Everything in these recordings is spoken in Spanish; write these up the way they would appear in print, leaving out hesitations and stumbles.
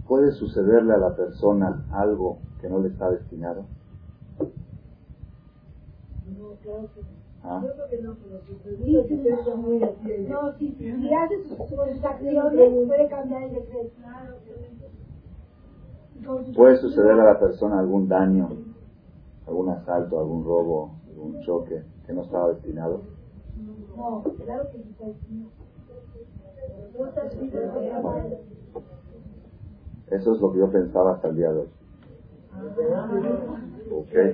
¿Puede sucederle a la persona algo que no le está destinado? No, claro que no. ¿Ah? Yo creo que no, pero si hace sus acciones, puede cambiar el decreto. Claro que ¿Puede sucederle a la persona algún daño, algún asalto, algún robo, algún choque que no estaba destinado? No, claro que sí está destinado. No está destinado. Eso es lo que yo pensaba hasta el día de hoy. Okay.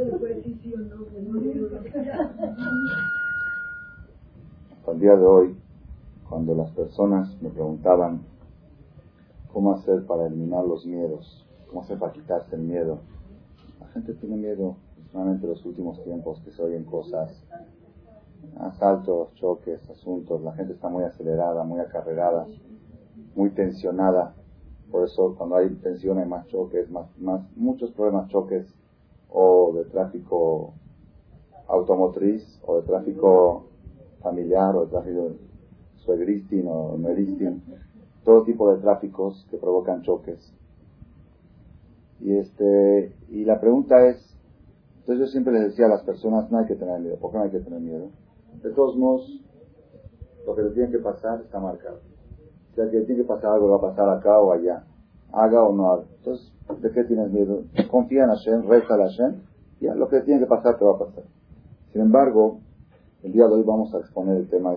Hasta el día de hoy, cuando las personas me preguntaban cómo hacer para eliminar los miedos, cómo hacer para quitarse el miedo, la gente tiene miedo, principalmente en los últimos tiempos, que se oyen cosas, asaltos, choques, asuntos, la gente está muy acelerada, muy acarrerada, muy tensionada. Por eso cuando hay tensión hay más choques, muchos problemas, choques o de tráfico automotriz o de tráfico familiar o de tráfico suegristin o nueristin, todo tipo de tráficos que provocan choques. Y la pregunta es, entonces yo siempre les decía a las personas, no hay que tener miedo. ¿Por qué no hay que tener miedo? De todos modos, lo que le tiene que pasar está marcado. O sea, que tiene que pasar algo, va a pasar acá o allá. Haga o no haga. Entonces, ¿de qué tienes miedo? Confía en Hashem, reza a Hashem, y lo que tiene que pasar te va a pasar. Sin embargo, el día de hoy vamos a exponer el tema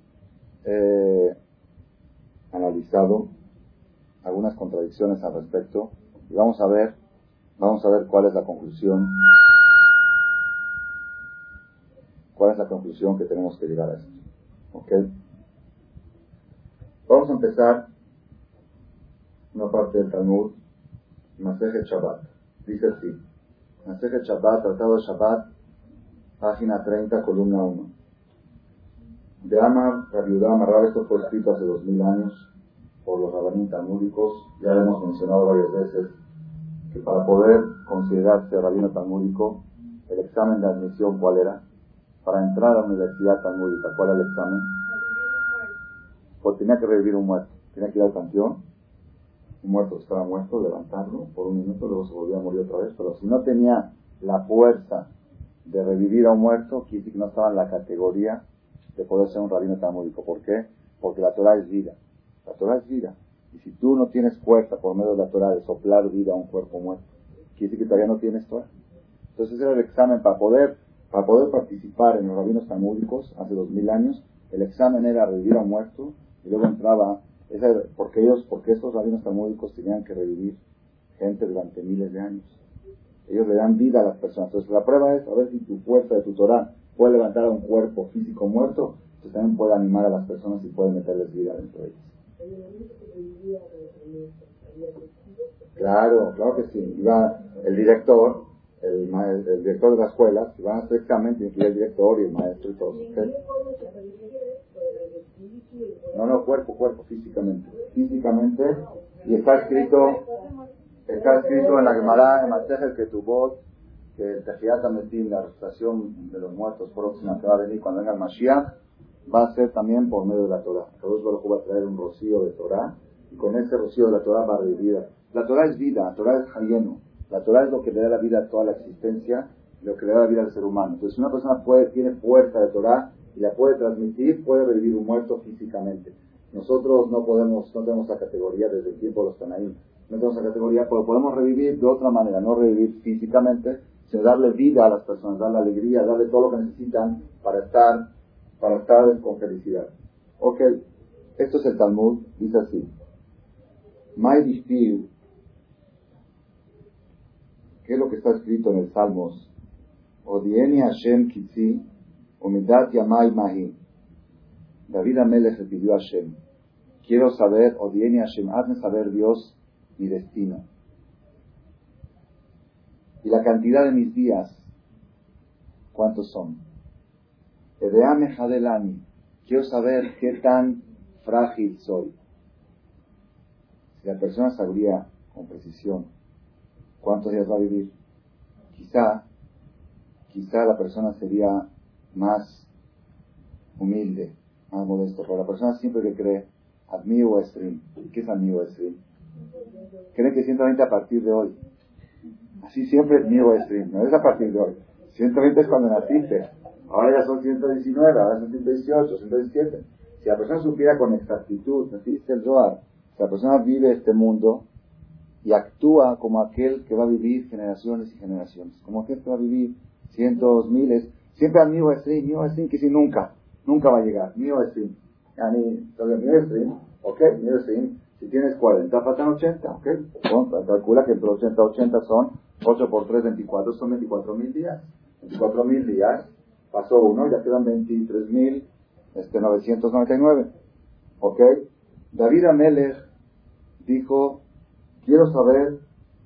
analizado, algunas contradicciones al respecto, y vamos a ver cuál es la conclusión que tenemos que llegar a esto. ¿Ok? Vamos a empezar una parte del Talmud, Masejet Shabbat. Dice así, Masejet Shabbat, Tratado de Shabbat, página 30, columna 1. De Amar, Rabbi Yehuda Amar, esto fue escrito hace 2000 años por los rabanim talmúdicos. Ya lo hemos mencionado varias veces, que para poder considerarse rabino talmúdico, el examen de admisión, ¿cuál era? Para entrar a la universidad talmúdica, ¿cuál era el examen? Pues tenía que revivir un muerto, tenía que ir al panteón, un muerto que estaba muerto, levantarlo por un minuto, luego se volvía a morir otra vez, pero si no tenía la fuerza de revivir a un muerto, quiere decir que no estaba en la categoría de poder ser un rabino talmúdico. ¿Por qué? Porque la Torah es vida. La Torah es vida. Y si tú no tienes fuerza por medio de la Torah de soplar vida a un cuerpo muerto, quiere decir que todavía no tienes Torah. Entonces ese era el examen para poder participar en los rabinos talmúdicos hace 2000 años. El examen era revivir a un muerto y luego entraba, porque estos rabinos talmúdicos tenían que revivir gente durante miles de años. Ellos le dan vida a las personas. Entonces la prueba es a ver si tu fuerza de tu Torah puede levantar a un cuerpo físico muerto, pues también puede animar a las personas y puede meterles vida dentro de ellas. Claro que sí. Iba el director, el director de la escuela, si van a hacer examen, tiene que ir el director y el maestro y todos. ¿Okay? No, cuerpo, físicamente. Y está escrito en la Gemara, en Masejet Ketubot, que el Tehiyat HaMetim, la resucitación de los muertos próxima que va a venir cuando venga el Mashiach, va a ser también por medio de la Torah. Kadosh Baruj Hu va a traer un rocío de Torah, y con ese rocío de la Torah va a revivir. La Torah es vida, la Torah es hayenu. La Torah es lo que le da la vida a toda la existencia, lo que le da la vida al ser humano. Entonces, si una persona tiene fuerza de Torah y la puede transmitir, puede revivir un muerto físicamente. Nosotros no tenemos esa categoría desde el tiempo de los Tanaim. No tenemos esa categoría, pero podemos revivir de otra manera, no revivir físicamente, sino darle vida a las personas, darle alegría, darle todo lo que necesitan para estar con felicidad. Ok, esto es el Talmud, dice así. Mai Dishpiu, ¿qué es lo que está escrito en el Salmos? Odieni Hashem Kitzi, Umidat Yamai Mahi. David Amelech le pidió a Hashem, quiero saber, Odieni Hashem, hazme saber Dios mi destino. Y la cantidad de mis días, ¿cuántos son? Edeame Hadelani, quiero saber qué tan frágil soy. Si la persona sabría con precisión cuántos días va a vivir, quizá la persona sería más humilde, más modesto, pero la persona siempre que cree Admi o Esrim. ¿Qué es Admi o Esrim? Creen que 120 a partir de hoy. Así siempre es New Stream, no es a partir de hoy. 120 es cuando naciste. Ahora ya son 119, ahora son 118, 117. Si la persona supiera con exactitud, así dice el Zohar, si la persona vive este mundo y actúa como aquel que va a vivir generaciones y generaciones, como aquel que va a vivir cientos, miles, siempre al New Stream que si nunca va a llegar, New Stream. New Stream, ok, New Stream, si tienes 40, faltan 80, ok, bueno, calcula que entre 80 son 8 por 3, 24, son 24,000 días. 24,000 días, pasó uno, ya quedan 23,999. ¿Ok? David Amelech dijo, quiero saber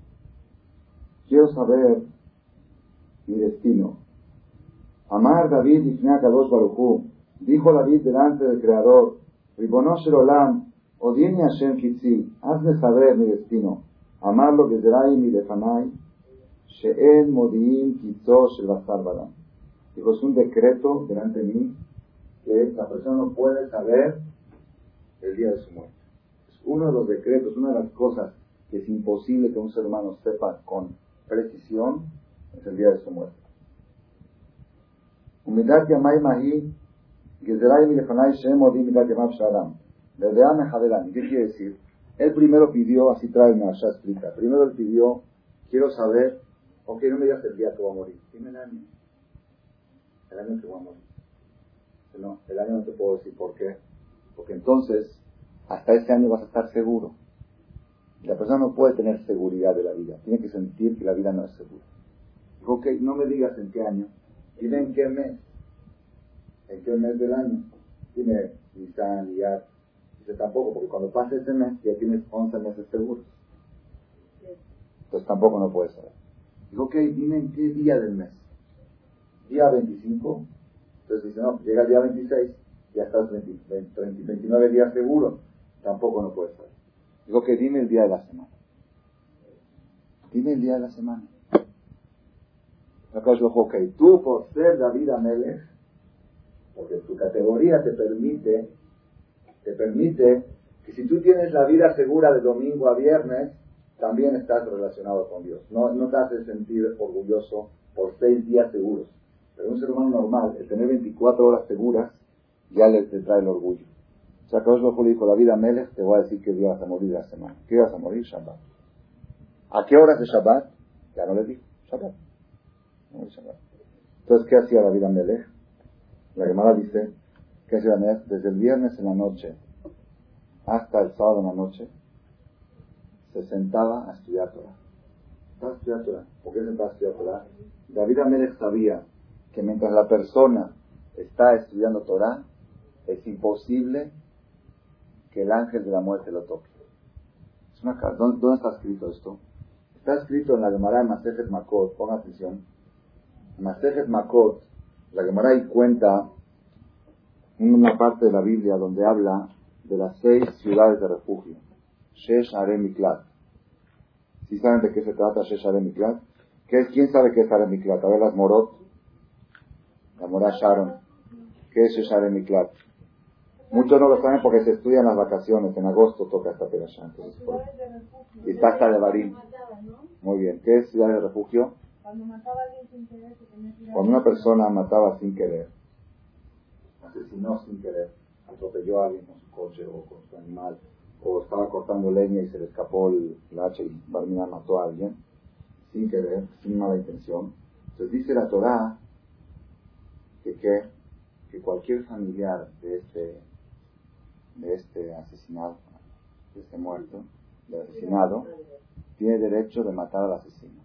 mi destino. Amar David Ifnei Kadosh Baruj Hu. Dijo David delante del Creador, Ribono Shel Olam, Odini Hashem Kitzi, hazme saber mi destino. Amarlo Gezerai mi lefanai, She'en Modiim Kitzo Shel Basar Badam. Dijo, es un decreto delante de mí que la persona no puede saber el día de su muerte. Es uno de los decretos, una de las cosas que es imposible que un ser humano sepa con precisión, es el día de su muerte. Umidat Yamai Mahi, Gezerai mi lefanai, She'en Modiim Midat Yamav Shadam. Verdeame Hadelani. ¿Qué quiere decir? Él primero pidió, así trae una Masha explica, primero él pidió, quiero saber, ok, no me digas el día que voy a morir, dime el año que voy a morir. No, el año no te puedo decir por qué, porque entonces, hasta ese año vas a estar seguro. La persona no puede tener seguridad de la vida, tiene que sentir que la vida no es segura. Dijo, ok, no me digas en qué año, dime en qué mes del año, dime Nisan, Iyar. Dice tampoco, porque cuando pase ese mes ya tienes 11 meses seguros. Entonces tampoco no puedes saber. Digo, ok, dime en qué día del mes. Día 25. Entonces dice, no, llega el día 26, ya estás 29 días seguro. Tampoco no puedes saber. Digo, ok, dime el día de la semana. Dime el día de la semana. Acá yo digo, ok, tú por ser David Amelech, porque tu categoría te permite que si tú tienes la vida segura de domingo a viernes, también estás relacionado con Dios. No te hace sentir orgulloso por 6 días seguros. Pero un ser humano normal, el tener 24 horas seguras, ya te trae el orgullo. O sea, Kadosh Baruj Hu le dijo, David Amelech, te voy a decir qué día vas a morir la semana. ¿Qué vas a morir? Shabbat. ¿A qué horas de Shabbat? Ya no le dijo. Shabbat. No es Shabbat. Entonces, ¿qué hacía David Amelech? La Gemara dice, ¿qué hacía David Amelech? Desde el viernes en la noche hasta el sábado en la noche, se sentaba a estudiar Torah. ¿Estaba a estudiar Torah? ¿Por qué se sentaba a estudiar Torah? David Amelech sabía que mientras la persona está estudiando Torah, es imposible que el ángel de la muerte lo toque. ¿Dónde está escrito esto? Está escrito en la Gemara de Masejet Makot. Ponga atención. En Masejet Makot, la Gemara ahí cuenta una parte de la Biblia donde habla de las 6 ciudades de refugio. Shesh Are Miklat. ¿Sí saben de qué se trata Shesh Are Miklat? ¿Quién sabe qué es Are Miklat? A ver las Morot. La Morah Sharon. ¿Qué es Shesh Are Miklat? Muchos no lo saben porque se estudian las vacaciones. En agosto toca esta perashá. Entonces, y está hasta de Barim. Muy bien. ¿Qué es ciudad de refugio? Cuando mataba a alguien sin querer, se tenía que ir a... Cuando una persona mataba sin querer, asesinó sin querer, atropelló a alguien con su coche o con su animal, o estaba cortando leña y se le escapó el hacha y Barmina mató a alguien, sin querer, sin mala intención. Entonces dice la Torá que cualquier familiar de este asesinado, de este muerto, de asesinado, tiene derecho de matar al asesino.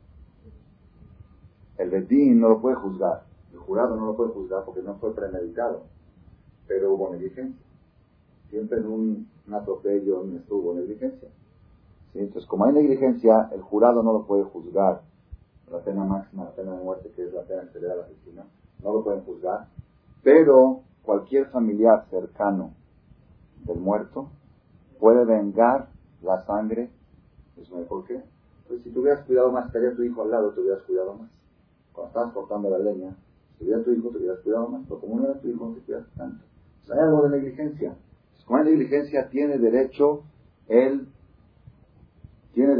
El Bedín no lo puede juzgar, el jurado no lo puede juzgar porque no fue premeditado, pero hubo negligencia. Siempre en un atropello hubo negligencia. ¿Sí? Entonces, como hay negligencia, el jurado no lo puede juzgar. La pena máxima, la pena de muerte, que es la pena que se le da al asesino, no lo pueden juzgar. Pero cualquier familiar cercano del muerto puede vengar la sangre. ¿Por qué? Pues si tú hubieras cuidado más, estaría tu hijo al lado, te hubieras cuidado más. Cuando estabas cortando la leña, si hubiera tu hijo, te hubieras cuidado más. Pero como no era tu hijo, no te cuidas tanto. Entonces, hay algo de negligencia. Entonces, como hay negligencia, tiene derecho el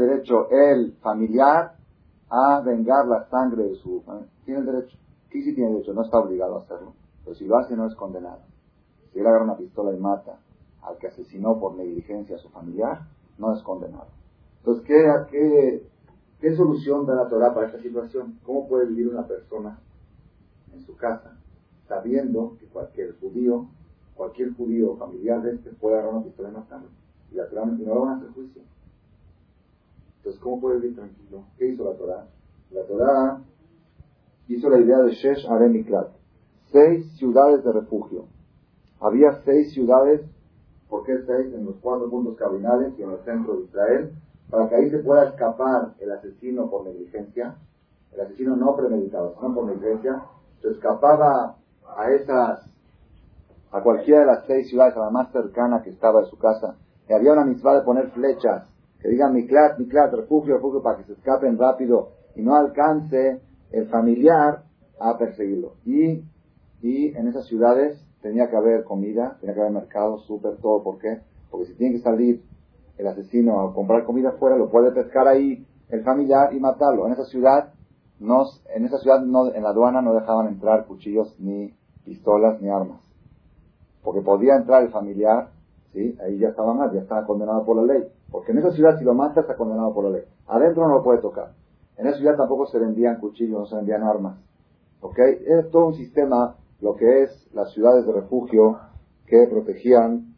derecho el familiar a vengar la sangre de su familia? Tiene el derecho. ¿Qué sí tiene derecho? No está obligado a hacerlo. Pero si lo hace, no es condenado. Si él agarra una pistola y mata al que asesinó por negligencia a su familiar, no es condenado. Entonces, ¿qué solución da la Torah para esta situación? ¿Cómo puede vivir una persona en su casa sabiendo que cualquier judío familiar de este puede agarrar una pistola y matarlo? Y la Torah no lo van a hacer juicio. Entonces, ¿cómo puede vivir tranquilo? ¿Qué hizo la Torah? La Torah hizo la idea de Shesh Are Miklat, 6 ciudades de refugio. Había 6 ciudades. ¿Por qué 6? En los 4 puntos cardinales y en el centro de Israel, para que ahí se pueda escapar el asesino por negligencia, el asesino no premeditado, sino por negligencia, se escapaba a cualquiera de las 6 ciudades, a la más cercana que estaba de su casa, y había una mitzvah de poner flechas, que digan miklat, miklat, refugio, refugio, para que se escapen rápido y no alcance el familiar a perseguirlo. Y en esas ciudades tenía que haber comida, tenía que haber mercado, súper, todo. ¿Por qué? Porque si tiene que salir el asesino a comprar comida afuera, lo puede pescar ahí el familiar y matarlo. En esa ciudad en la aduana no dejaban entrar cuchillos, ni pistolas, ni armas. Porque podía entrar el familiar, ¿sí? Ahí ya estaba mal, ya estaba condenado por la ley. Porque en esa ciudad si lo mata está condenado por la ley. Adentro no lo puede tocar. En esa ciudad tampoco se vendían cuchillos, no se vendían armas. ¿Ok? Es todo un sistema, lo que es las ciudades de refugio que protegían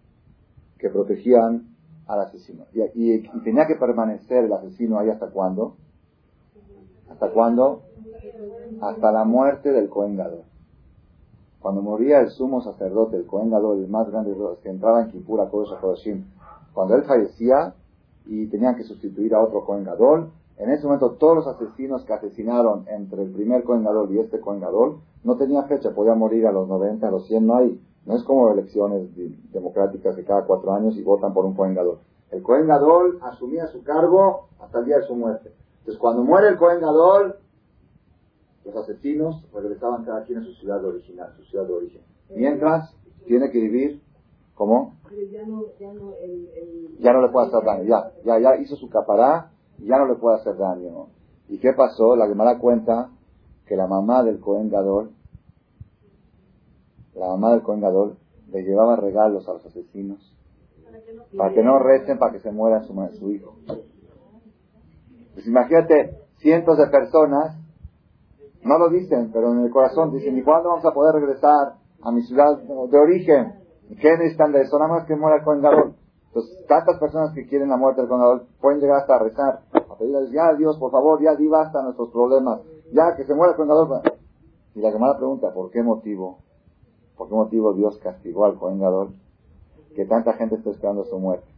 al asesino. Y tenía que permanecer el asesino ahí ¿hasta cuándo? ¿Hasta cuándo? Hasta la muerte del Cohen Gadol. Cuando moría el sumo sacerdote, el Cohen Gadol, el más grande de los que entraba en Kippur a Kodesh HaKodashim, cuando él fallecía y tenían que sustituir a otro Cohen Gadol, en ese momento todos los asesinos que asesinaron entre el primer Cohen Gadol y este Cohen Gadol no tenían fecha, podían morir a los 90, a los 100, no hay. No es como elecciones democráticas de cada 4 años y votan por un Cohen Gadol. El Cohen Gadol asumía su cargo hasta el día de su muerte. Entonces cuando muere el Cohen Gadol, los asesinos regresaban cada quien a su ciudad original, su ciudad de origen. Mientras tiene que vivir, ¿cómo? Ya no le puede hacer daño, ya hizo su capará, ya no le puede hacer daño. ¿Y qué pasó? La Gemara cuenta que la mamá del Cohen Gadol le llevaba regalos a los asesinos para que no recen, para que se muera su hijo. Pues imagínate, cientos de personas no lo dicen, pero en el corazón dicen, ¿y cuándo vamos a poder regresar a mi ciudad de origen? ¿Qué necesitan de eso? Nada más que muera el Cohen Gadol. Entonces, tantas personas que quieren la muerte del Cohen Gadol pueden llegar hasta a rezar, a pedirles, ya Dios, por favor, ya di basta nuestros problemas, ya que se muera el Cohen Gadol. Y la Gemara pregunta, ¿por qué motivo Dios castigó al Cohen Gadol? Que tanta gente está esperando su muerte.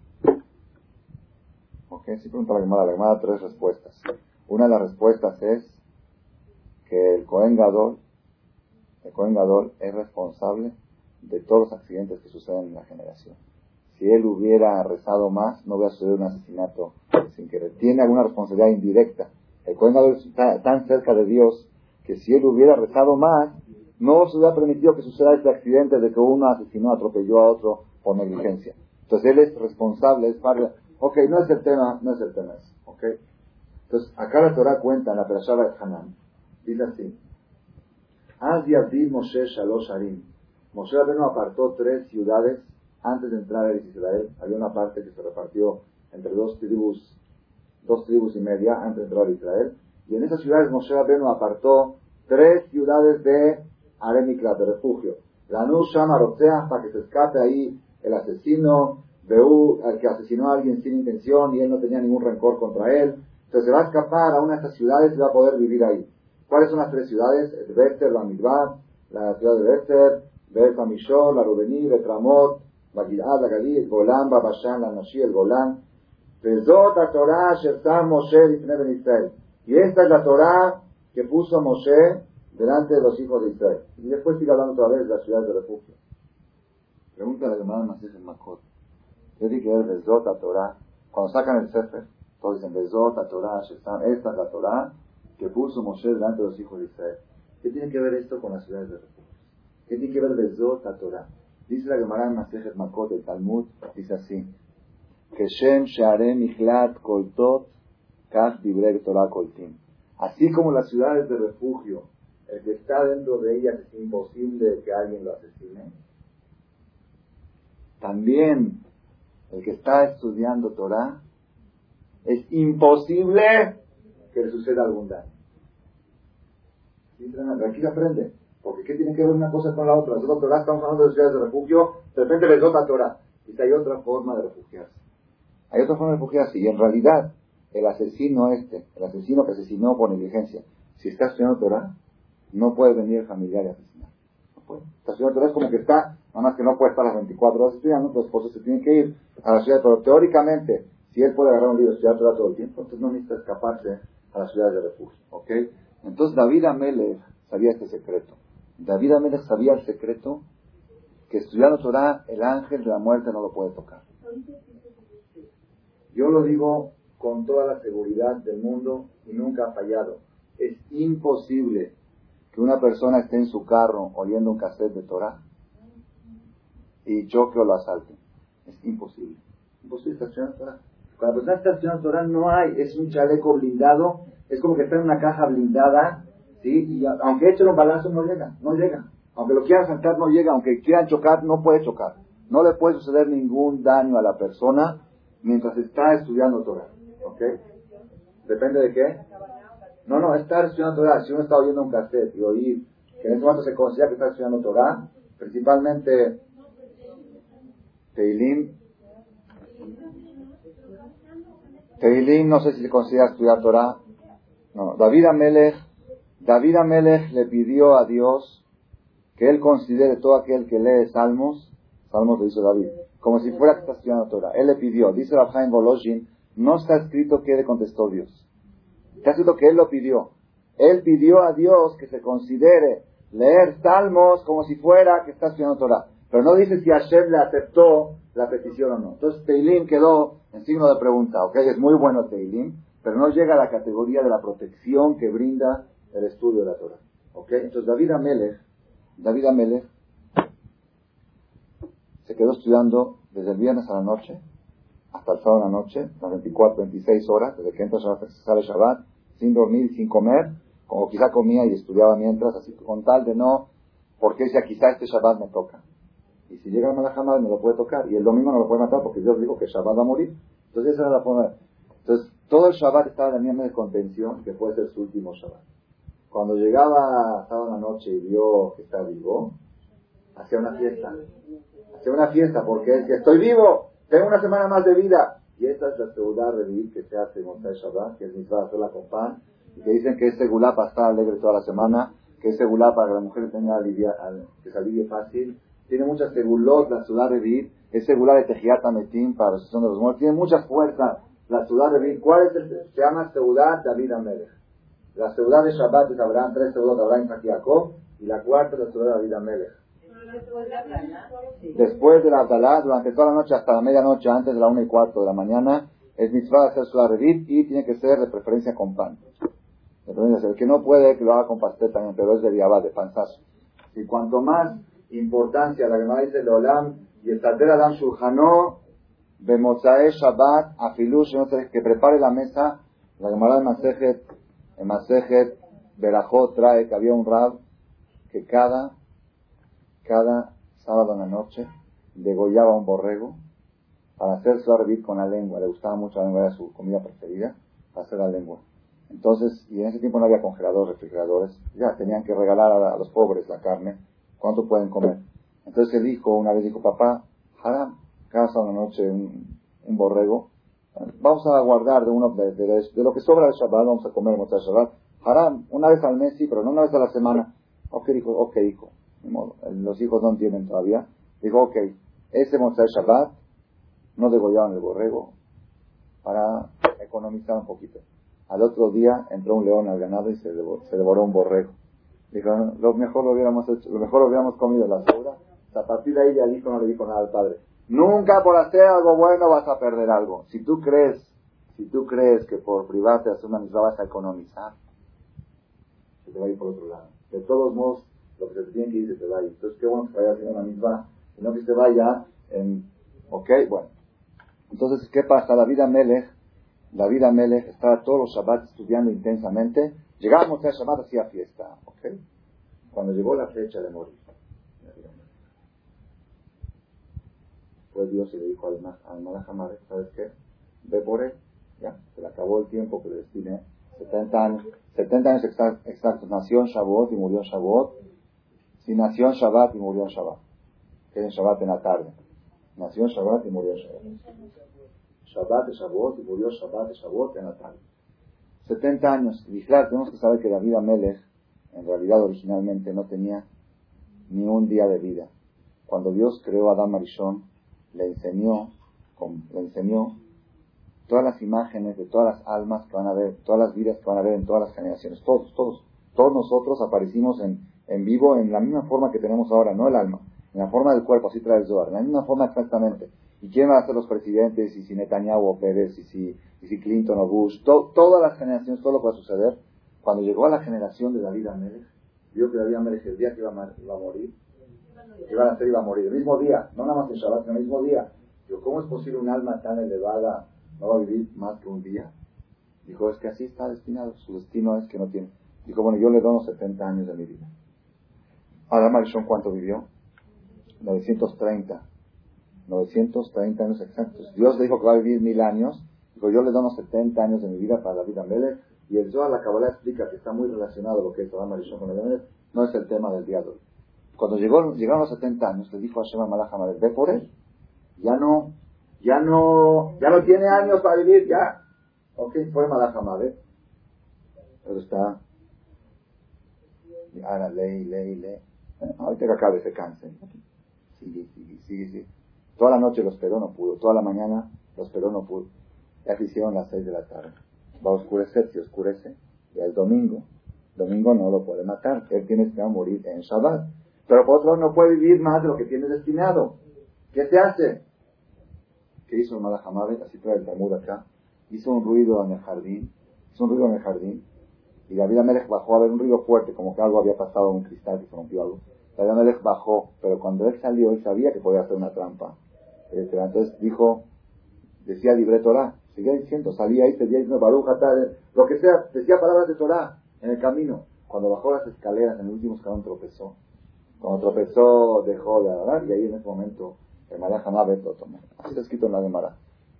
¿Ok? Sí pregunta la Gemara da 3 respuestas. Una de las respuestas es que el Cohen Gadol es responsable de todos los accidentes que suceden en la generación. Si él hubiera rezado más, no hubiera sucedido un asesinato sin querer. Tiene alguna responsabilidad indirecta. El Cohen Gadol está tan cerca de Dios que si él hubiera rezado más, no se hubiera permitido que suceda este accidente de que uno asesinó, atropelló a otro por negligencia. Entonces él es responsable, es padre. Ok, no es el tema eso. Ok. Entonces acá la Torah cuenta en la Perashá de Hanan. Dice así: Az yavdil Moshe shalosh arim. Moshe Rabbeinu apartó 3 ciudades antes de entrar a Israel. Había una parte que se repartió entre 2 tribus y media antes de entrar a Israel. Y en esas ciudades Moshe Rabbeinu apartó 3 ciudades de Aremiklat, de refugio. Lanu Shama Rotzeach, para que se escape ahí el asesino, Beú, el que asesinó a alguien sin intención y él no tenía ningún rencor contra él. Entonces se va a escapar a una de estas ciudades y va a poder vivir ahí. ¿Cuáles son las 3 ciudades? El Beter, la Midbar, la ciudad de Beter, Bet Hamishor, la Rubení, Betramot, Bagilad, la Galí, el Golán, Babashan, la Nashi, el Golán. Vezot a Torah, Sherzam Moshe, Lifnei Ben Israel. Y esta es la Torah que puso Moshe delante de los hijos de Israel. Y después sigue hablando otra vez de las ciudades de refugio. Pregunta a la hermana Masej Makot. Yo dije que es Vezot a Torah. Cuando sacan el Sefer, todos dicen Vezot a Torah, Sherzam. Esta es la Torah que puso Moshe delante de los hijos de Israel. ¿Qué tiene que ver esto con las ciudades de refugio? ¿Qué tiene que ver Vezot a Torah? Dice la Gemara en Masej Makot, el Talmud, dice así: Keshem Sheare Michlat Koltot Kach Divrei Torah Koltim. Así como las ciudades de refugio, el que está dentro de ellas es imposible que alguien lo asesine, también el que está estudiando Torah es imposible que le suceda algún daño. Aquí se aprende, porque ¿qué tiene que ver una cosa con la otra? Nosotros Torah estamos hablando de ciudades de refugio, de repente les otra Torah. Y hay otra forma de refugiarse. Hay otra forma de refugiarse, y en realidad el asesino que asesinó por negligencia, si está estudiando Torah, no puede venir el familiar y asesinar. No puede. Está estudiando Torah es como que está, nada más que no puede estar las 24 horas estudiando, tu esposo se tiene que ir a la ciudad, pero teóricamente, si él puede agarrar un libro y estudiar Torah todo el tiempo, entonces no necesita escaparse a las ciudades de refugio. ¿Ok? Entonces David Amelech sabía este secreto. David Amelech sabía el secreto que estudiando Torah, el ángel de la muerte no lo puede tocar. Yo lo digo con toda la seguridad del mundo y nunca ha fallado. Es imposible que una persona esté en su carro oyendo un cassette de Torah y choque o lo asalte. Es imposible. Imposible estar estudiando Torah. Cuando la persona está estudiando Torah no hay, es un chaleco blindado, es como que está en una caja blindada, ¿sí? Y aunque echen un balazo no llega. Aunque lo quieran saltar no llega, aunque quieran chocar no puede chocar. No le puede suceder ningún daño a la persona mientras está estudiando Torah. ¿Ok? ¿Depende de qué? No, estar estudiando Torah. Si uno está oyendo un cassette y oír que en ese momento se considera que está estudiando Torah, principalmente Teilim, no sé si se considera estudiar Torah. No, David Amelech le pidió a Dios que él considere todo aquel que lee Salmos lo hizo David, como si fuera que está estudiando Torah. Él le pidió, dice Rav Chaim Volozhin, no está escrito que le contestó Dios. Está escrito que él lo pidió. Él pidió a Dios que se considere leer Salmos como si fuera que está estudiando Torah. Pero no dice si Hashem le aceptó la petición o no. Entonces Teilim quedó en signo de pregunta. ¿Ok? Es muy bueno Teilim, pero no llega a la categoría de la protección que brinda el estudio de la Torah. ¿Ok? Entonces David Amelech se quedó estudiando desde el viernes a la noche hasta el sábado a la noche, las 24, 26 horas, desde que entra Shabbat, sale Shabbat, sin dormir, sin comer, como quizá comía y estudiaba mientras, así con tal de no, porque decía quizá este Shabbat me toca. Y si llega el Malach Hamad me lo puede tocar, y el domingo no lo puede matar porque Dios dijo que Shabbat va a morir. Entonces esa era la forma. Entonces todo el Shabbat estaba en la misma contención que puede ser su último Shabbat. Cuando llegaba sábado a la noche y vio que está vivo, hacía una fiesta porque es que estoy vivo, tengo una semana más de vida. Y esta es la segunda revivir que se hace en Motzai Shabbat, que es mitzvah hacerla con pan, y que dicen que es segulá para estar alegre toda la semana, que es segulá para que la mujer tenga que se alivie fácil. Tiene muchas segulot, la ciudad revivir, es segulá de Tejiat Ametim para la resurrección de los muertos, tiene muchas fuerzas la ciudad revivir. ¿Cuál es se llama Seudat David Amelech? La ciudad de Shabbat es Abraham, 3 seudot de Abraham y Jacob, y la cuarta es la ciudad de David Amelech. Después de la Abdalá, durante toda la noche hasta la medianoche, antes de la 1:15 de la mañana, es mitzvah hacer su revit y tiene que ser de preferencia con pan. El que no puede, que lo haga con pastel también, pero es de diabá, de panzazo. Y cuanto más importancia, la Gemara dice el Olam, y el Tater Adam Shulchanó, Bemotzae Shabbat, Afilush, que prepare la mesa. La Gemara en Masejet Berajot trae que había un rab que cada sábado en la noche degollaba un borrego para hacer su arbit con la lengua. Le gustaba mucho la lengua, era su comida preferida, para hacer la lengua. Entonces, y en ese tiempo no había congeladores, refrigeradores, ya tenían que regalar a los pobres la carne. ¿Cuánto pueden comer? Entonces el hijo una vez dijo, papá, haram, cada sábado en la noche un borrego, vamos a guardar de lo que sobra de Shabbat, vamos a comer mucho de Shabbat. Haram, una vez al mes sí, pero no una vez a la semana. Ok, hijo. De modo, los hijos no entienden todavía. Dijo, ok, ese Motzai Shabbat no degollaban el borrego para economizar un poquito. Al otro día entró un león al ganado y se devoró un borrego. Dijo, lo mejor lo hubiéramos comido la sobra. A partir de ahí ya el hijo no le dijo nada al padre. Nunca por hacer algo bueno vas a perder algo. Si tú crees que por privarte hacer una mitzvah vas a economizar, se te va a ir por otro lado. De todos modos, lo que se te tiene que ir se te va a ir. Entonces, qué bueno que vaya haciendo una mitzvah, y no que se vaya en... Ok, bueno. Entonces, ¿qué pasa? David Amelech estaba todos los Shabbats estudiando intensamente. Llegábamos a Shabbat, hacía fiesta, ¿ok? Cuando llegó la fecha de morir, pues Dios se le dijo al Malach Hamalech, ¿sabes qué? Ve por él, ya, se le acabó el tiempo que le destiné, 70 años exactos, nació en Shavuot y murió en Shavuot, si nació en Shabbat y murió en Shabbat, que es en Shabbat en la tarde, nació en Shabbat y murió en Shabbat, Shabbat de Shavuot y murió Shabbat de Shavuot en la tarde, 70 años, y claro, tenemos que saber que David Amelech, en realidad originalmente no tenía ni un día de vida. Cuando Dios creó a Adam Arishon, le enseñó todas las imágenes de todas las almas que van a ver, todas las vidas que van a ver en todas las generaciones. Todos nosotros aparecimos en vivo en la misma forma que tenemos ahora, no el alma, en la forma del cuerpo, así trae el Zohar, en la misma forma exactamente. ¿Y quién van a ser los presidentes? Y si Netanyahu o Pérez, y si Clinton o Bush, todas las generaciones, todo lo que va a suceder. Cuando llegó a la generación de David Amelech, vio que David Amelech el día que iba a morir, iba a morir el mismo día, no nada más en Shabbat, sino el mismo día. Digo, ¿cómo es posible un alma tan elevada no va a vivir más que un día? Dijo, es que así está destinado, su destino es que no tiene. Dijo, bueno, yo le doy 70 años de mi vida. Adam Arishon, ¿cuánto vivió? 930 años exactos. Dios le dijo que va a vivir 1000 años. Dijo, yo le doy 70 años de mi vida para David Amelech. Y el Zohar, la Kabbalah explica que está muy relacionado lo que es Adam Arishon con David Amelech. No es el tema del día de hoy. Cuando llegaron los 70 años, le dijo a Hashem Malach Hamalech, ve por él. Ya no tiene años para vivir, ya. Ok, fue Malach Hamalech. Pero está, ahora lee. Ahorita que acabe se canse. Sigue. Toda la noche lo esperó, no pudo. Toda la mañana lo esperó, no pudo. Ya se hicieron las 6 de la tarde. Va a oscurecer, si oscurece. Ya el domingo no lo puede matar. Él tiene que morir en Shabbat. Pero por otro lado no puede vivir más de lo que tiene destinado. ¿Qué se hace? ¿Qué hizo el Malach Hamalech? Así trae el Talmud acá. Hizo un ruido en el jardín. Y David Amelech bajó a ver un ruido fuerte, como que algo había pasado en un cristal, que se rompió algo. David Amelech bajó, pero cuando él salió, él sabía que podía hacer una trampa. Entonces decía libre Torah. Seguía diciendo, salía ahí, seguía diciendo Baruch Atah, lo que sea, decía palabras de Torah en el camino. Cuando bajó las escaleras, en el último escalón tropezó. Cuando tropezó, dejó de hablar, y ahí en ese momento el Malach Hamalech lo tomó. Así está escrito en la Gemara.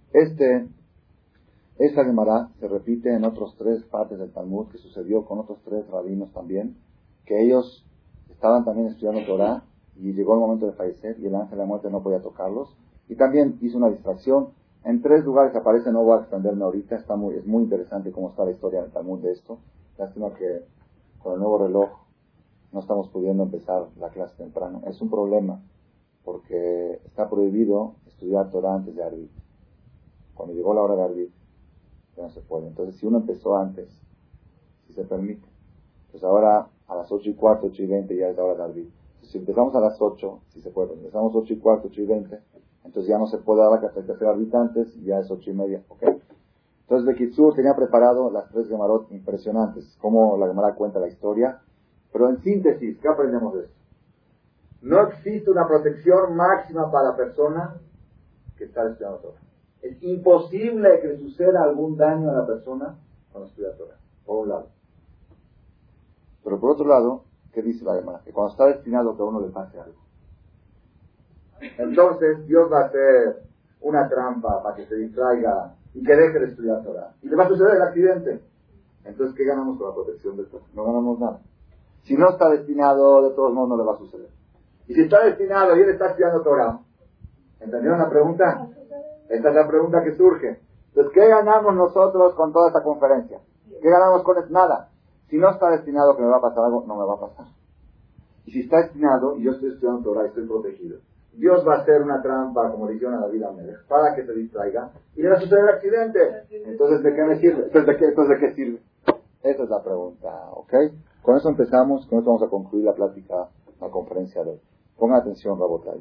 Esta Gemara se repite en otros 3 partes del Talmud, que sucedió con otros 3 rabinos también, que ellos estaban también estudiando Torah, y llegó el momento de fallecer, y el ángel de la muerte no podía tocarlos, y también hizo una distracción. En 3 lugares aparece, no voy a extenderme ahorita, es muy interesante cómo está la historia del Talmud de esto. Lástima que con el nuevo reloj no estamos pudiendo empezar la clase temprano. Es un problema, porque está prohibido estudiar Torah antes de Arbit. Cuando llegó la hora de Arbit, ya no se puede. Entonces, si uno empezó antes, si se permite, pues ahora a las 8:15, 8:20 ya es la hora de Arbit. Si empezamos a las 8, si se puede, empezamos 8:15, 8:20, entonces ya no se puede dar la clase de Arbit antes, y ya es 8:30, ¿ok? Entonces, Bekitsur tenía preparado las 3 Gemarot impresionantes, como la Gemara cuenta la historia. Pero en síntesis, ¿qué aprendemos de esto? No existe una protección máxima para la persona que está estudiando Torah. Es imposible que le suceda algún daño a la persona cuando estudia Torah, por un lado. Pero por otro lado, ¿qué dice la Gemara? Que cuando está destinado que a uno le pase algo, entonces Dios va a hacer una trampa para que se distraiga y que deje de estudiar Torah. Y le va a suceder el accidente. Entonces, ¿qué ganamos con la protección del Torah? No ganamos nada. Si no está destinado, de todos modos no le va a suceder. Y si está destinado y él está estudiando Torah, ¿entendieron la pregunta? Esta es la pregunta que surge. Entonces, ¿qué ganamos nosotros con toda esta conferencia? ¿Qué ganamos con esto? Nada. Si no está destinado que me va a pasar algo, no me va a pasar. Y si está destinado y yo estoy estudiando Torah y estoy protegido, Dios va a hacer una trampa, como dijeron a David Amelech, para que se distraiga y le va a suceder el accidente. Entonces, ¿de qué me sirve? Entonces, ¿de qué sirve? Esa es la pregunta, ¿ok? Con eso empezamos, con eso vamos a concluir la plática, la conferencia de hoy. Pongan atención, Rabotai.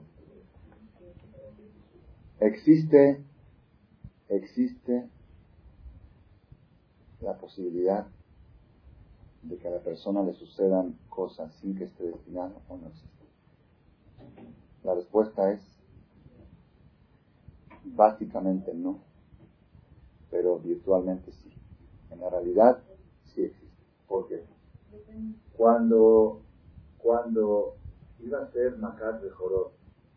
Existe la posibilidad de que a la persona le sucedan cosas sin que esté destinado o no existe. La respuesta es Básicamente no, pero virtualmente sí. En la realidad sí existe. ¿Por qué? Cuando iba a ser Macat de Jorot,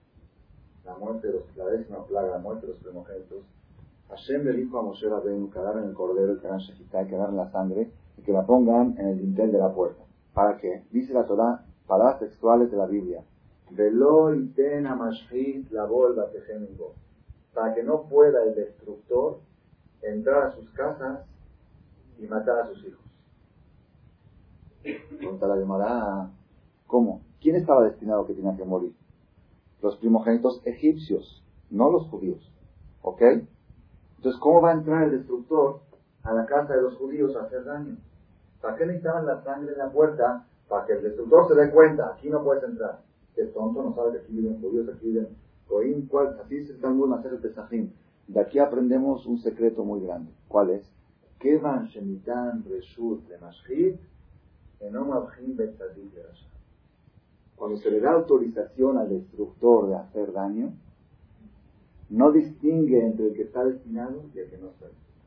la décima plaga, la muerte de los primogénitos, Hashem le dijo a Moshe Rabbeinu que agarren el cordero, que hagan shejitá, que agarren la sangre y que la pongan en el dintel de la puerta. ¿Para qué? Dice la Torah, palabras textuales de la Biblia, Velo iten amashhit la volva tejemingo, para que no pueda el destructor entrar a sus casas y matar a sus hijos. Pregunta la Gemara, ¿cómo? ¿Quién estaba destinado que tenía que morir? Los primogénitos egipcios, no los judíos. ¿Ok? Entonces, ¿cómo va a entrar el destructor a la casa de los judíos a hacer daño? ¿Para qué necesitaban la sangre en la puerta? Para que el destructor se dé cuenta, aquí no puedes entrar. El tonto no sabe que aquí viven judíos, aquí viven Goim, así se están muy hacer el Pesajim. De aquí aprendemos un secreto muy grande. ¿Cuál es? Kevan shenitan reshut le mashhit enom abjim betzadik le rasha. Cuando se le da autorización al destructor de hacer daño, no distingue entre el que está destinado y el que no está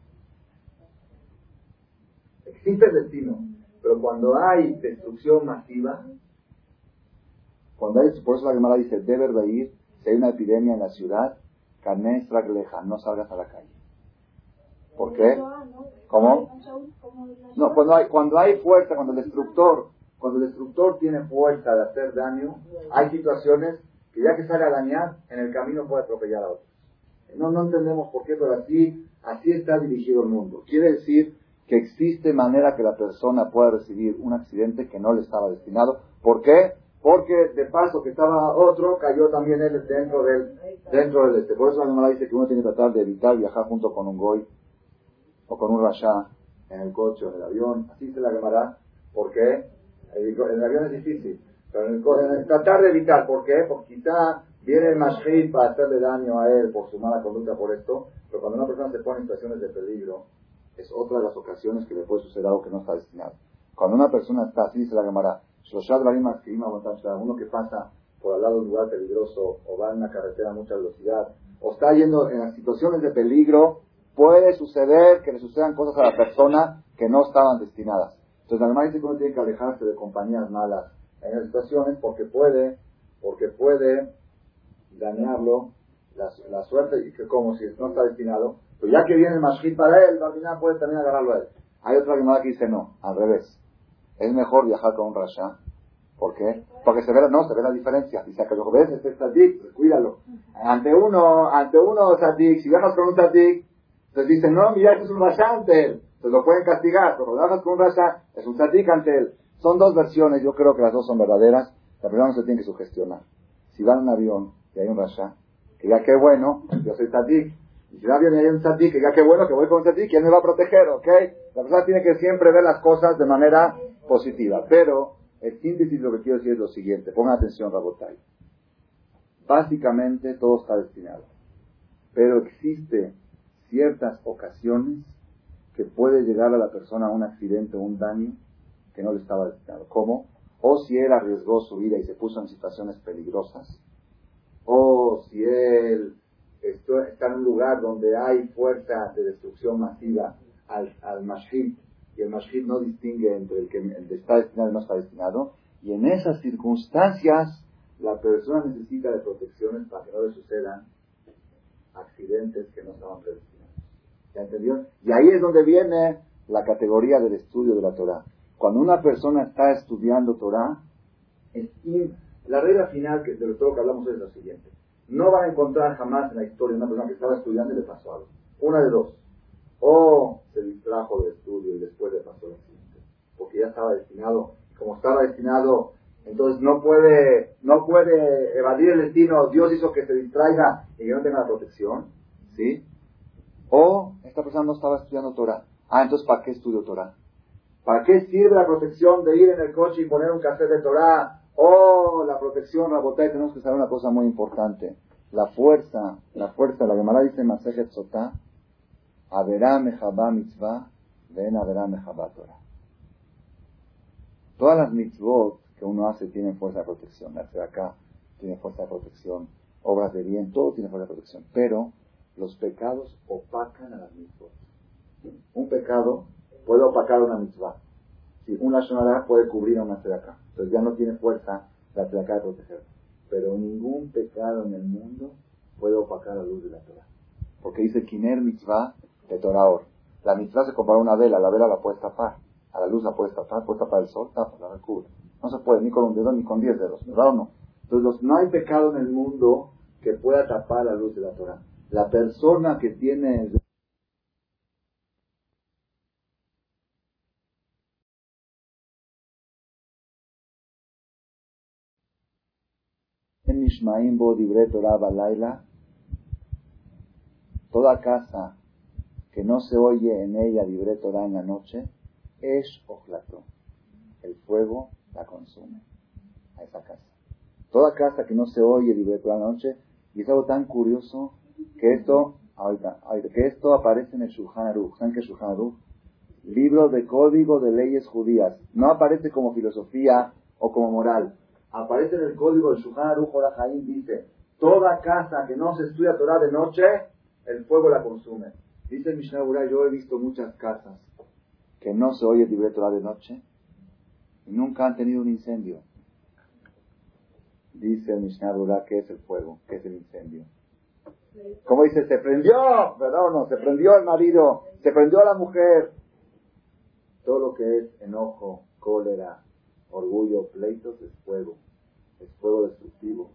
destinado. Existe el destino, pero cuando hay destrucción masiva, por eso la Gemara dice, debe ir, si hay una epidemia en la ciudad, Kanes Ragleja, no salgas a la calle. ¿Por qué? ¿Cómo? No, cuando hay fuerza, cuando el destructor tiene fuerza de hacer daño, hay situaciones que ya que sale a dañar, en el camino puede atropellar a otros. No entendemos por qué, pero así está dirigido el mundo. Quiere decir que existe manera que la persona pueda recibir un accidente que no le estaba destinado. ¿Por qué? Porque de paso que estaba otro, cayó también él dentro del Por eso la Gemara dice que uno tiene que tratar de evitar viajar junto con un goy o con un rasha en el coche o en el avión. Así dice la Gemara. ¿Por qué? El avión es difícil, pero tratar de evitar. ¿Por qué? Porque quizá viene el mashhit para hacerle daño a él por su mala conducta, por esto. Pero cuando una persona se pone en situaciones de peligro, es otra de las ocasiones que le puede suceder algo que no está destinado. Cuando una persona está, así dice la Gemara, uno que pasa por al lado de un lugar peligroso o va en una carretera a mucha velocidad o está yendo en las situaciones de peligro, puede suceder que le sucedan cosas a la persona que no estaban destinadas. Entonces la Gemara dice que uno tiene que alejarse de compañías malas en esas situaciones porque puede dañarlo la suerte, y que como si no está destinado, pero ya que viene el mashhit para él, al final puede también agarrarlo a él. Hay otra Gemara que dice no, al revés. Es mejor viajar con un rasha. ¿Por qué? Porque se ve la diferencia. Dice que ves, este es tzadik, pues cuídalo. Ante uno tzadik, si viajas con un tzadik, entonces dicen, no, mira, este es un rasha ante él. Entonces lo pueden castigar, pero cuando viajas con un rasha, es un tzadik ante él. Son dos versiones, yo creo que las dos son verdaderas. La primera no se tiene que sugestionar. Si va en un avión y hay un rasha, que ya qué bueno, yo soy tzadik. Y si va bien y hay un tzadik, que ya qué bueno que voy con un tzadik, y él me va a proteger, ¿ok? La persona tiene que siempre ver las cosas de manera positiva. Pero el síntesis de lo que quiero decir es lo siguiente. Pongan atención, Rabotai. Básicamente todo está destinado. Pero existe ciertas ocasiones que puede llegar a la persona a un accidente o un daño que no le estaba destinado. ¿Cómo? O si él arriesgó su vida y se puso en situaciones peligrosas. O si él está en un lugar donde hay fuerza de destrucción masiva al mashhit, y el mashhit no distingue entre el que está destinado y no está destinado, y en esas circunstancias la persona necesita de protecciones para que no le sucedan accidentes que no estaban predestinados. ¿Ya entendió? Y ahí es donde viene la categoría del estudio de la Torah. Cuando una persona está estudiando Torah, la regla final de todo lo que hablamos es la siguiente. No van a encontrar jamás en la historia una persona que estaba estudiando y le pasó algo. Una de dos. O se distrajo del estudio y después le pasó el accidente. Porque ya estaba destinado. Como estaba destinado, entonces no puede evadir el destino. Dios hizo que se distraiga y que no tenga la protección. ¿Sí? O esta persona no estaba estudiando Torah. Entonces ¿para qué estudio Torah? ¿Para qué sirve la protección de ir en el coche y poner un cassette de Torah? La protección, Rabotay, tenemos que saber una cosa muy importante. La fuerza, la Gemara dice Masejet Sotá, Averá mejabá mitzvah, ven averá mejabá Torah. Todas las mitzvot que uno hace tienen fuerza de protección. La tzedakah tiene fuerza de protección, obras de bien, todo tiene fuerza de protección. Pero Los pecados opacan a las mitzvot. Un pecado puede opacar una mitzvah. Si una shonará puede cubrir a una tzedakah. Entonces ya no tiene fuerza la tzedakah de proteger. Pero ningún pecado en el mundo puede opacar la luz de la Torah. Porque dice Kiner mitzvah de Toraor. La mitzvah se compara a una vela, la vela la puedes tapar. A la luz la puedes tapar el sol, tapa, la recubre. No se puede ni con un dedo ni con 10 dedos, ¿verdad o no? Entonces no hay pecado en el mundo que pueda tapar la luz de la Torah. La persona que tiene en Nishmaim bo dibre Torah balayla, toda casa que no se oye en ella dibre Torah en la noche, es ojlato. El fuego la consume a esa casa. Toda casa que no se oye dibre Torah en la noche, y es algo tan curioso que esto aparece en el Shulchan Aruch. ¿Saben qué es Shulchan Aruch? Libro de código de leyes judías. No aparece como filosofía o como moral. Aparece en el código del Shulchan Aruch Orach Haim, dice, toda casa que no se estudia Torah de noche, el fuego la consume. Dice el Mishnah Berurah, yo he visto muchas casas que no se oye Divrei Torah de noche y nunca han tenido un incendio. Dice el Mishnah Berurah, ¿qué es el fuego? ¿Qué es el incendio? ¿Cómo dice? Se prendió, ¿verdad o no? Se prendió el marido, se prendió la mujer. Todo lo que es enojo, cólera, orgullo, pleitos, es fuego destructivo.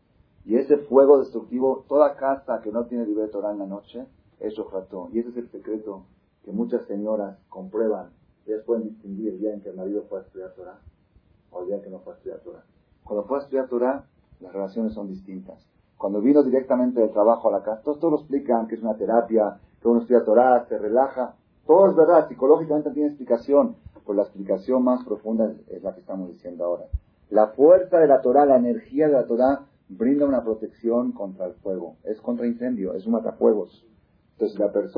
Y ese fuego destructivo, toda casa que no tiene Divrei Torah en la noche, es shofrató. Y ese es el secreto que muchas señoras comprueban. Ellas pueden distinguir el día en que el marido fue a estudiar Torah o el día en que no fue a estudiar Torah. Cuando fue a estudiar Torah, las relaciones son distintas. Cuando vino directamente del trabajo a la casa, todos lo explican, que es una terapia, que uno estudia Torah, se relaja. Todo es verdad, psicológicamente tiene explicación, pero la explicación más profunda es la que estamos diciendo ahora. La fuerza de la Torah, la energía de la Torah, brinda una protección contra el fuego. Es contra incendio, es un matafuegos. Entonces,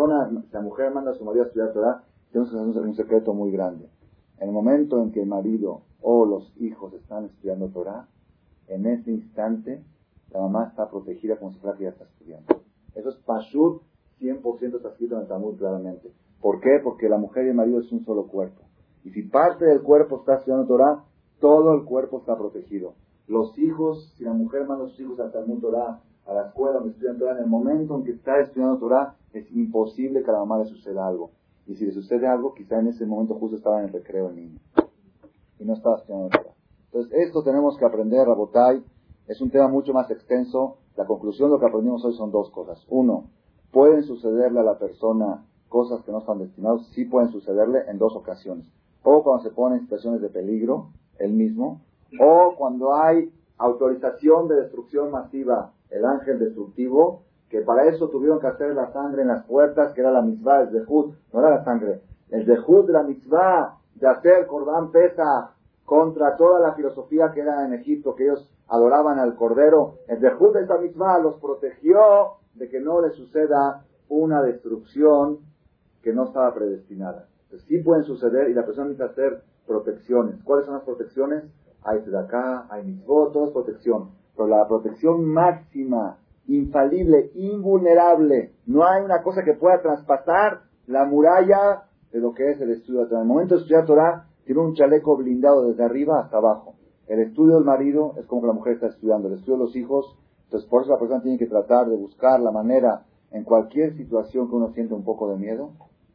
la mujer manda a su marido a estudiar Torah, tiene un secreto muy grande. En el momento en que el marido o los hijos están estudiando Torah, en ese instante, la mamá está protegida como si fuera que ella está estudiando. Eso es Pashut, 100% está escrito en el Talmud claramente. ¿Por qué? Porque la mujer y el marido es un solo cuerpo. Y si parte del cuerpo está estudiando Torah, todo el cuerpo está protegido. Los hijos, si la mujer manda a sus hijos al Talmud Torah, a la escuela donde estudian Torah, en el momento en que está estudiando Torah, es imposible que a la mamá le suceda algo. Y si le sucede algo, quizá en ese momento justo estaba en el recreo el niño. Y no estaba estudiando Torah. Entonces, esto tenemos que aprender, Rabotai. Es un tema mucho más extenso. La conclusión de lo que aprendimos hoy son dos cosas. Uno, pueden sucederle a la persona cosas que no están destinadas. Sí pueden sucederle en dos ocasiones. O cuando se pone en situaciones de peligro, él mismo, o cuando hay autorización de destrucción masiva, el ángel destructivo, que para eso tuvieron que hacer la sangre en las puertas, que era la mitzvah, el zehut, no era la sangre, el zehut de la mitzvah de hacer Corbán Pesach contra toda la filosofía que era en Egipto, que ellos adoraban al cordero. El zehut de esa mitzvah los protegió de que no les suceda una destrucción que no estaba predestinada. Entonces, sí pueden suceder y la persona necesita hacer protecciones. ¿Cuáles son las protecciones? Hay tzedakah, hay mitzvot, todo es protección. Pero la protección máxima, infalible, invulnerable, no hay una cosa que pueda traspasar la muralla de lo que es el estudio de Torah. En el momento de estudiar Torah, tiene un chaleco blindado desde arriba hasta abajo. El estudio del marido es como que la mujer está estudiando. El estudio de los hijos, entonces por eso la persona tiene que tratar de buscar la manera, en cualquier situación que uno siente un poco de miedo,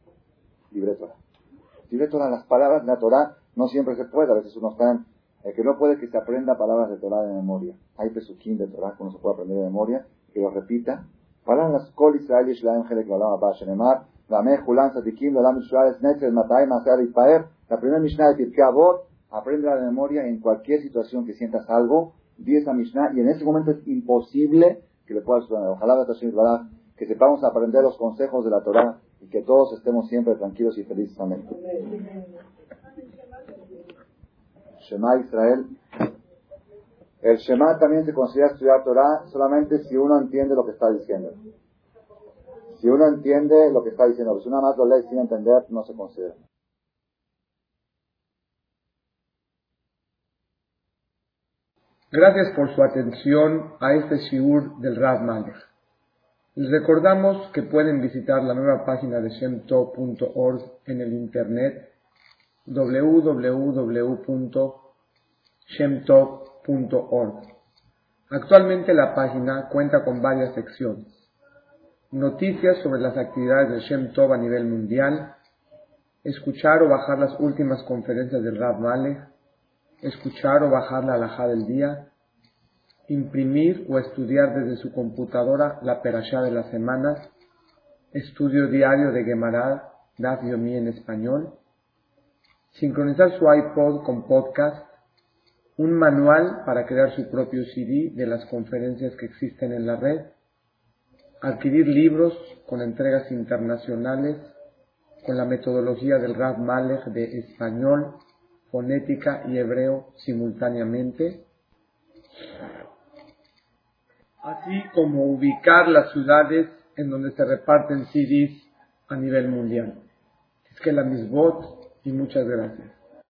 libre Torah. Libre Torah, las palabras de la Torah no siempre se puede, a veces uno está el que no puede que se aprenda palabras de Torah de memoria. Hay pesukim de Torah que uno se puede aprender de memoria, que lo repita. Palabras Kol Israel Yishlaem Chelek V'Olam Haba Shenemar V'Ameh Chulan Tzadikim V'Olam Yisrael Netzed Matai Maser Yispaer. La primera Mishnah de Pirkei Avot, aprende de memoria en cualquier situación que sientas algo, di esa Mishnah y en ese momento es imposible que le puedas estudiar. Ojalá que sepamos aprender los consejos de la Torah y que todos estemos siempre tranquilos y felices. Amén. Shema Israel. El Shema también se considera estudiar Torah solamente si uno entiende lo que está diciendo. Si uno entiende lo que está diciendo, si uno más lo lee sin entender, no se considera. Gracias por su atención a este shiur del Rav Malek. Les recordamos que pueden visitar la nueva página de shemtov.org en el internet www.shemtov.org. Actualmente la página cuenta con varias secciones: noticias sobre las actividades de Shem Tov a nivel mundial, escuchar o bajar las últimas conferencias del Rav Malek, escuchar o bajar la halajá del día, imprimir o estudiar desde su computadora la perashá de la semana, estudio diario de Gemara, Daf Yomi en español, sincronizar su iPod con podcast, un manual para crear su propio CD de las conferencias que existen en la red, adquirir libros con entregas internacionales con la metodología del Rav Malek de español, fonética y hebreo simultáneamente, así como ubicar las ciudades en donde se reparten CDs a nivel mundial. Es que la misbot y muchas gracias.